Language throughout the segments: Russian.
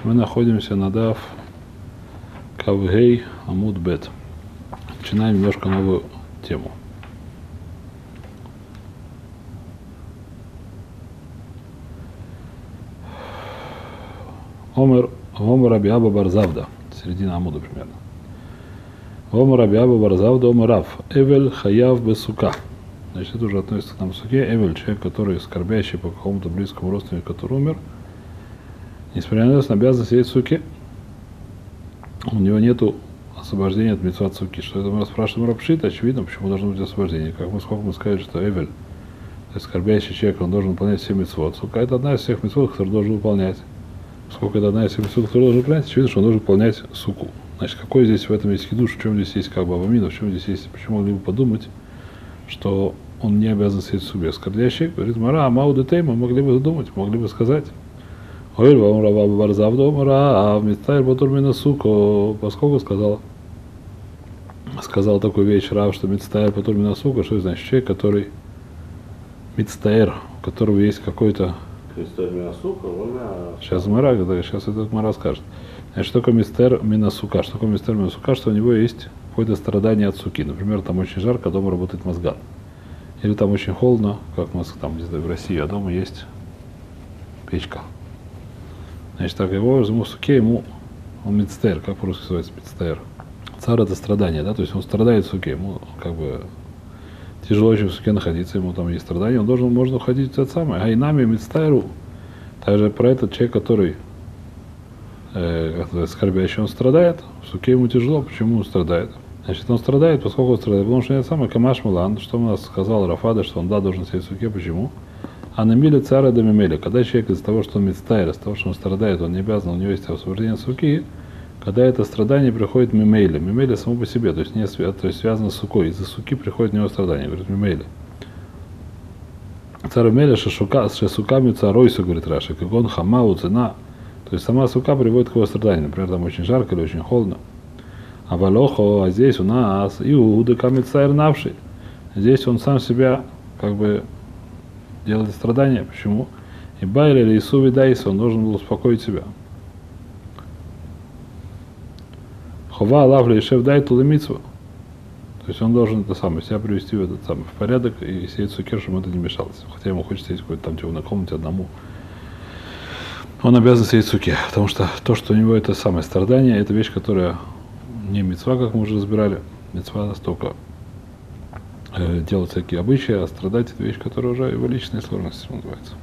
Мы находимся на Дав Кавгей Амуд Бет. Начинаем немножко новую тему. Омер Раби Аба бар Завда. Середина Амуда примерно. Омер Раби Аба бар Завда Омер Рав. Эвель хаяв бесука. Значит, это уже относится к нам суке. Эвель, человек, который скорбящий по какому-то близкому родственнику, который умер, несмотря на это, обязан сидеть в суке. У него нету освобождения от мицват суки. Что это мы спрашиваем Рабшит, очевидно, почему должно быть освобождение. Сколько мы сказали, что Эвель, то есть скорбящий человек, он должен выполнять все мицвот. Сука — это одна из всех мицвот, которые должен выполнять. Сколько это одна из всех мицвот, которые должен выполнять, очевидно, что он должен выполнять суку. Значит, какой здесь в этом есть хидуш, в чем здесь есть как бы авамина, в чем здесь есть, почему могли бы подумать, что он не обязан сидеть в суке. Скорбящий говорит: Мара, Амау детей, мы могли бы думать, могли бы сказать. Ой, вам раба барзавда умра, а мицтайр батурмина сука, поскольку сказал такую вещь Рав, что мицтайр батурмина сука, что это значит? Человек, который мицтайр, у которого есть какой-то... Сейчас этот Мара скажет. Значит, что такое мицтайр минасука? Что такое мицтайр минасука? Что у него есть какое-то страдание от суки. Например, там очень жарко, а дома работает мозган. Или там очень холодно, как у нас там, не знаю, в России, а дома есть печка. Значит, так его в суке, ему он мицтайр, как по-русски называется мицтайр. Цар — это страдание, да, то есть он страдает в суке, ему как бы тяжело очень в суке находиться, ему там есть страдания, можно уходить в это самое. Айнами мицтайру, также про этот человек, который скорбящий, он страдает, в суке ему тяжело, почему он страдает? Значит, он страдает, поскольку он страдает, потому что это самое Камаш Мулан, что у нас сказал Рафада, что он должен сидеть в суке, почему? А на миле цара до мемеля, когда человек из-за того, что он мицтайр, из-за того, что он страдает, он не обязан, у него есть освобождение от суки, когда это страдание приходит мемеля, мемеля само по себе, то есть, то есть связано с сукой, из-за суки приходит у него страдание, говорит мемеля. Цара мемеля шесуками царойсу, говорит Раша, как он хамау цена, то есть сама сука приводит к его страданию, например, там очень жарко или очень холодно. А валохо, а здесь у нас Иуда камицайр навший, здесь он сам себя как бы делает страдания. Почему? И Байли или Исуви Дайса, он должен был успокоить себя. Хова Алавли и Шеф Дайту Лемитсва. То есть он должен это самое, себя привести в этот самый в порядок и сидеть в суке, чтобы это не мешалось. Хотя ему хочется сидеть в какой-то там темной комнате одному. Он обязан сидеть в суке, потому что то, что у него это самое страдание, это вещь, которая не мицва, как мы уже разбирали. Мицва настолько делать всякие обычаи, а страдать — это вещь, которая уже его личная сложность называется.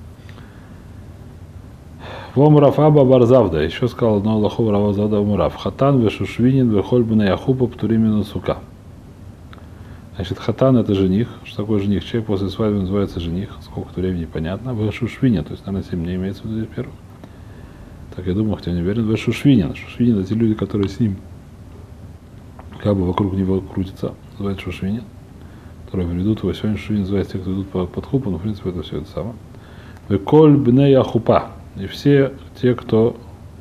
Вомрав Аба Барзавда, еще сказал одно Аллаху Рава Завда Умрав. Хатан вешушвинин вехольбна яхупа птуримину сука. Значит, хатан — это жених. Что такое жених? Человек после свадьбы называется жених. Сколько времени непонятно. Вешушвинин, то есть, наверное, 7 дней имеется в виду первых. Так я думаю, хотя не уверен. Вешушвинин. Шушвинин — это те люди, которые с ним как бы вокруг него крутятся. Называется шушвинин. Которые ведут его. Сегодня шушвинин называется те, кто идут под хупу, но в принципе это все это самое. Веколь бнея хупа. И все те, кто,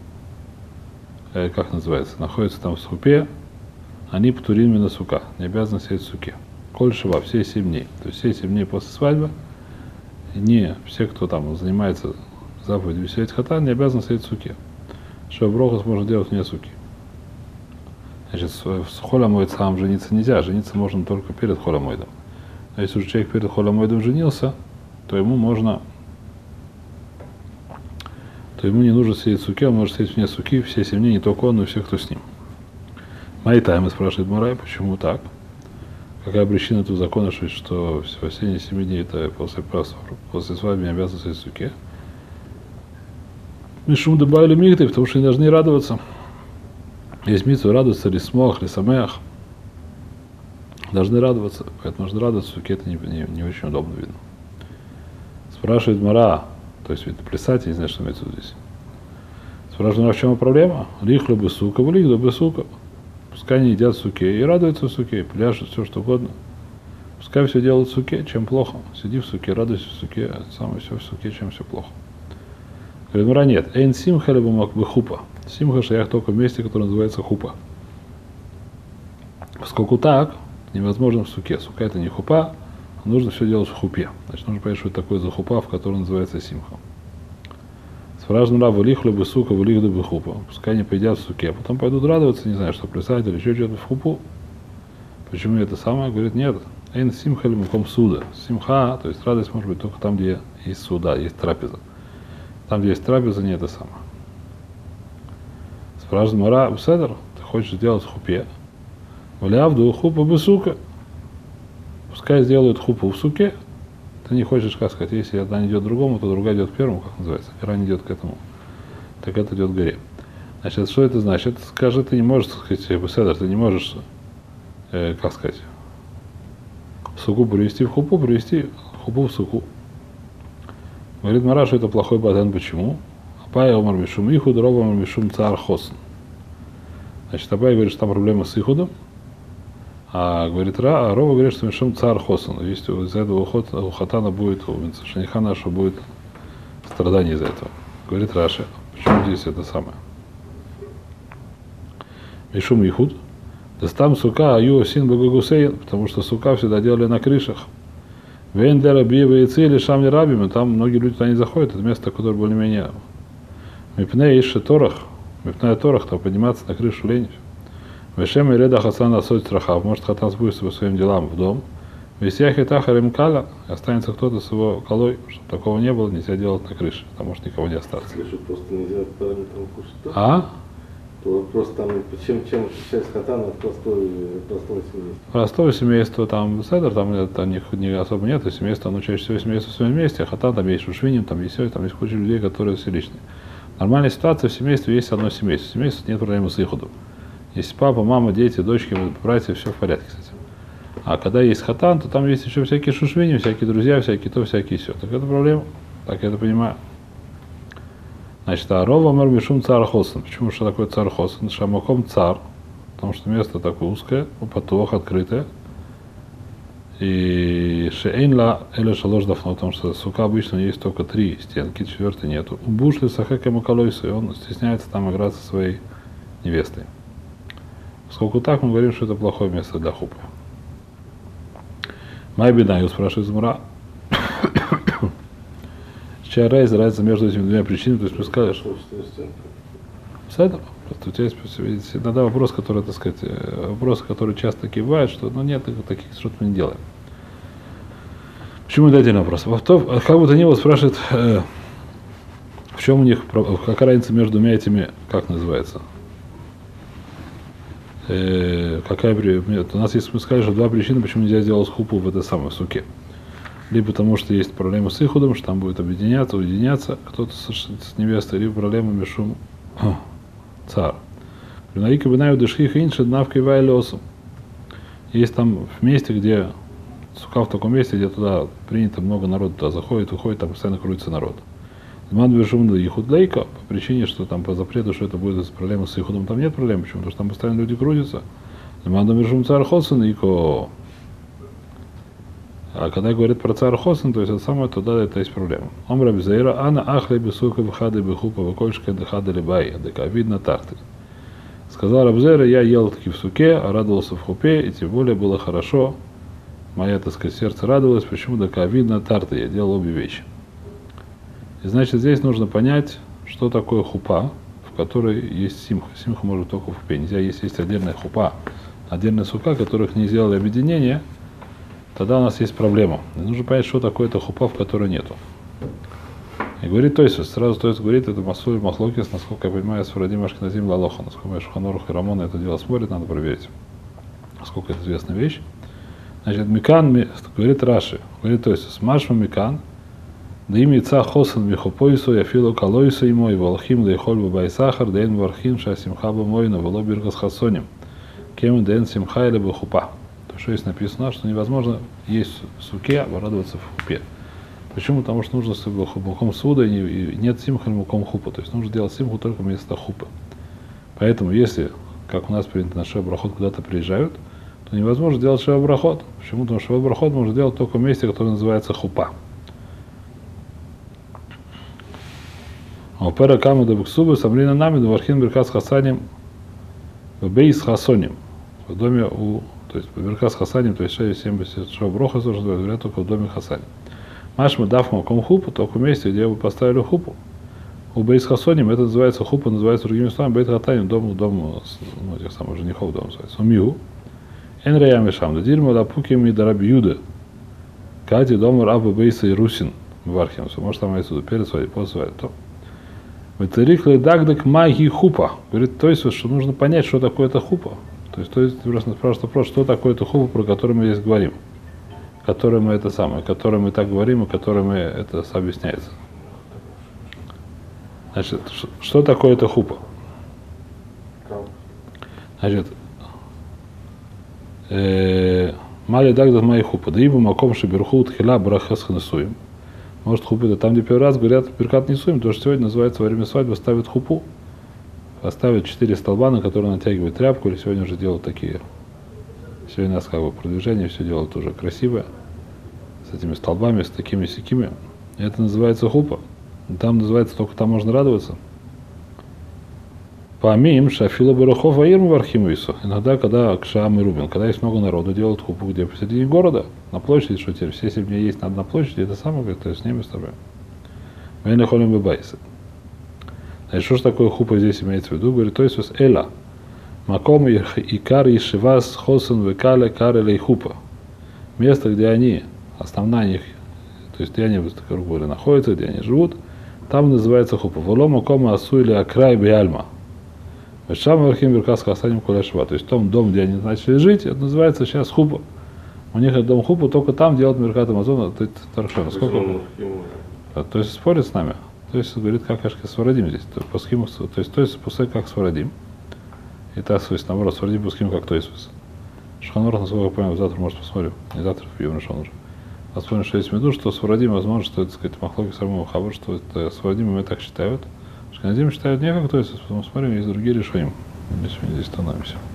как называется, находятся там в хупе, они птурим на сука, не обязаны сидеть в суке. Коль шива, все 7 дней. То есть все 7 дней после свадьбы, не все, кто там занимается заповедью сидеть хатан, не обязаны сидеть в суке. Что брохос можно делать вне суки. Значит, с холямойдом жениться нельзя, жениться можно только перед холямойдом. А если уже человек перед холямойдом женился, то ему не нужно сидеть в суке, он может сидеть вне суки все 7 дней, не только он, но и все, кто с ним. Майтайма спрашивает Мурай, почему так? Какая причина этого закона, что в последние 7 дней это после свадьбы не обязан сидеть в суке? Мишум добавили мигты, потому что они должны радоваться. Есть митцва радоваться, лисмох, лисамех. Должны радоваться, поэтому нужно радоваться, в суке это не очень удобно видно. Спрашивает Мара, то есть ведь плясать, я не знаю, что имеется здесь. Спрашивает, в чем проблема? Лихлю бы сука, влихлю бы сука. Пускай они едят в суке и радуются в суке, пляшут, все что угодно. Пускай все делают в суке, чем плохо. Сиди в суке, радуйся в суке, самое все в суке, чем все плохо. Говорит, Мара, нет. Эйн симха либо мог бы хупа. Симха шаях только в месте, которое называется хупа. Поскольку так, невозможно в суке. Сука — это не хупа, нужно все делать в хупе. Значит, нужно понять, что это такое за хупа, в которой называется симха. Спрашиваем Рава, лихлю бы сука, вылихду бы хупа. Пускай они поедят в суке, а потом пойдут радоваться, не знаю, что плясать или еще что-то в хупу. Почему это самое? Говорит, нет. Эйн симха или муком суда. Симха, то есть радость может быть только там, где есть суда, есть трапеза. Там, где есть трапеза, не это самое. Спрашивает Мара, Бседер, ты хочешь сделать в хупе? Валявду хупа бы сука. Пускай сделают хупу в суке. Ты не хочешь, как сказать, если одна идет другому, то другая идет первому, как называется. Гора не идет к этому. Так это идет к горе. Значит, что это значит? Скажи, ты не можешь, так сказать, Бседер, ты не можешь, как сказать, суку привести в хупу, привести хупу в суку. Говорит Мара, что это плохой баден. Почему? Апай омар мишум ихуд, рова омар мишум цар хосн. Значит, Апай говорит, что там проблема с ихудом, а говорит Рова говорит, что мишум цар хосн. Если из-за этого у хатана будет, у шениха нашего будет страдание из-за этого. Говорит Раши, почему здесь это самое? Мишум ихуд. Да там сука, аю син багагусейн, потому что сука всегда делали на крышах. Вен для рабиева и цели шамни рабими, там многие люди туда не заходят, это место, которое более-менее мипне иши торах, мипне торах, там подниматься на крышу лень. Вешем и реда хасан асот страхав, может хатан спустится по своим делам в дом. Висях и тахарим кала, останется кто-то с его колой, чтобы такого не было, нельзя делать на крыше, там может никого не остаться. Крышу просто нельзя параметром кушать. А? То вопрос там, чем отличается хатан от простого семейства? Простое семейство, там седер, там это не особо нет, семейство, оно чаще всего семейство в своем месте, а хатан там есть шушвиним, там есть все, там есть куча людей, которые все личные. Нормальная ситуация в семействе есть одно семейство. В семействе нет проблемы с иходом. Есть папа, мама, дети, дочки, братья, все в порядке с этим. А когда есть хатан, то там есть еще всякие шушвини, всякие друзья, всякие то, всякие все. Так это проблема, так я это понимаю. Значит, а Рова мэр мишум цар хосен. Почему что такое цар хосен? Шамаком цар, потому что место такое узкое, упатух, открытое. И шеэйнла эля шалош дафно, потому что сука обычно есть только 3 стенки, 4 нету. У бушли сахека макалойса, и он стесняется там играть со своей невестой. Поскольку так, мы говорим, что это плохое место для хупы. Майбинаю спрашивает Змура. Чья разница между этими двумя причинами, то есть ты скажешь. Просто у тебя есть иногда вопрос, который, так сказать, вопросы, которые часто такие бывают, что нет таких, что-то мы не делаем. Почему это отдельный вопрос? Как бы то ни было, спрашивает, в чем у них, какая разница между двумя этими, как называется? У нас есть, мы сказали, что 2 причины, почему нельзя сделать хупу в этой самой суке. Либо потому, что есть проблемы с иходом, что там будет уединяться кто-то с невестой, либо проблема мишум цар. Наика бинаю дышхих инши днавка и вайлосом. Есть там в месте, где сука в таком месте, где туда принято много народу, туда заходит, уходит, там постоянно крутится народ. Ман бешум да ихуд лейка, по причине, что там по запрету, что это будет проблема с иходом, там нет проблем, почему? Потому что там постоянно люди крутятся. Ман бешум цар хосен ико. А когда говорит про цар хосен, то есть это самое, туда это есть проблема. Омра бизаира, ана ахле бисука вхады бихупа выкольшка дыхады либай, дека видно тарты. Сказал Рабзера, я ел таки в суке, а радовался в хупе, и тем более было хорошо. Мое, так сказать, сердце радовалось, почему дека видно тарты, я делал обе вещи. И значит, здесь нужно понять, что такое хупа, в которой есть симха. Симха может только в хупе. Нельзя, если есть отдельная хупа, отдельная сука, которых не сделали объединение, тогда у нас есть проблема. И нужно понять, что такое эта хупа, в которой нету. И говорит, то есть, сразу то есть говорит, это Масуль Махлокис, насколько я понимаю, Сфарадим Ашкеназим Лалоха, насколько я Шуханорух и Рамон это дело смотрит, надо проверить, насколько это известная вещь. Значит, Микан, говорит Раши, говорит, то есть, смашма Микан, да ими ца хосен михопойсу, я филу калойсу ему, и волхим да ихоль бабай сахар, да ин вархим ша симхаба мойна, вело биргас хасоним, кем да ин симха или бахупа. То, что здесь написано, что невозможно есть в суке, а радоваться в хупе. Почему? Потому что нужно с муком суда и нет симха или муком хупа. То есть нужно делать симху только вместо хупа. Поэтому, если, как у нас принято на шева-брахот, куда-то приезжают, то невозможно делать шева-брахот. Почему? Потому что шева-брахот можно делать только в месте, которое называется хупа. А упера каму да буксубы самрина нами да вархин беркас хасаним в бейс хасоним. В доме то есть беркас хасаним, то есть 70 шева-брахот, только в доме хасаним. Машма дафма ком хупу, только в месте, где вы поставили хупу. У Бейс Хасоним это называется хупа, называется другими словами Бейт Хатаним, дом этих самых женихов, дом называется. Умигу. Эн Раями Шам, Дадирма Лапуким и Дарабиюда. Кати дом Раба Бейса и Русин. Вархим. Может там отсюда перед свадьбой, после свадьбы. Ветерихле дагдак маги хупа. Говорит, то есть, что нужно понять, что такое это хупа. То есть просто спрашивает вопрос, что такое это хупа, про который мы здесь говорим. Который мы это самое, который мы так говорим, и который мы это объясняется. Значит, что такое это хупа? Значит, мали дагдак маги хупа. Да ибо маком шиберхут хила брахас хнесуем. Может, хупа это там, где первый раз говорят Беркат Нисуим, потому что сегодня называется во время свадьбы ставят хупу. Ставят 4 столба, на которые натягивают тряпку, или сегодня уже делают такие. Сегодня у нас как бы продвижение, все делают уже красивое. С этими столбами, с такими сякими. Это называется хупа. Там называется, только там можно радоваться. Помим шафила барахов аирм вархимуису. Иногда, когда кшам и рубин, когда есть много народу, делают хупу где посередине города, на площади, что теперь все 7 дней есть надо на площади, это самое, говорит, то есть с ними с тобой. Мы находим бабайсы. Значит, что же такое хупа здесь имеется в виду? Говорит, то есть эла. Маком и кар и шивас хосен векале карелей хупа. Место, где они, основная их, то есть где они, грубо говоря, находятся, где они живут, там называется хупа. Воло макома асу или акрай биальма. Шам Архим Беркас Хасаним Куляшва. То есть в том дом, где они начали жить, это называется сейчас хупа. У них это дом хупа, только там делают Меркат Амазона. То есть То есть спорит с нами. То есть говорит, как Ашка Сварадим здесь. То есть пускай как Сварадим. И так, то есть наоборот, Сварадим пускай как то есть. Шханор, насколько я понимаю, завтра, может, посмотрим. Не завтра, в Йом Шханор. Посмотрим, что есть в виду, что Сварадим, возможно, что это, так сказать, Махлоки самого Хабар, что это Сварадим, и мы так считают. Шханадим считают не как то есть, смотрим, есть другие решения. Здесь становимся.